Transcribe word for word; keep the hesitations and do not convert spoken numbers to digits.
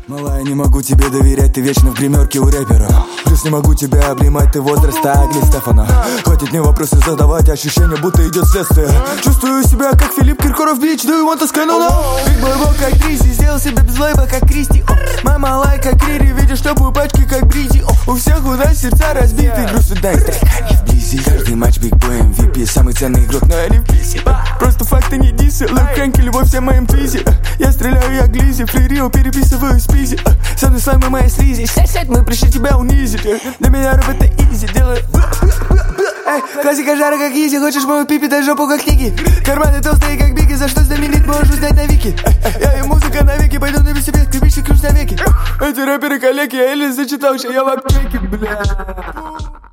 Малая, не могу тебе доверять, ты вечно в гримерке у рэпера. Плюс не могу тебя обнимать, ты возраста Агли Стефана. Хватит мне вопросы задавать, ощущение, будто идет следствие. Чувствую себя как Филипп Киркоров, бич, do you want to scan on now? Биг бой бог как Криси, сделал себя без лейба как Кристи. Моя малая как Рири, видишь топовые пачки как Бризи. У всех у нас сердца разбиты, грустно дай стрекани вблизи. Каждый матч биг бой эм ви пи, самый ценный игрок, но я не в писи. Просто факты не дисы, Лэп Хэнки, любовь всем моим твизи. Я стреляю, я глизи, фририо переписываю спизи. Со мной с вами моя слизи, сядь, мы пришли тебя унизить. Для меня рэп это изи, делаю. Эй, классика жара как изи, хочешь мою пипи, дай жопу как Ники. Карманы толстые как Бигги, за что знаменит, можешь узнать на Вики. Я и музыка навеки, пойду на себе, крепичный ключ навеки. Эти рэперы коллеги, я еле зачитал, что я в аптеке, бля.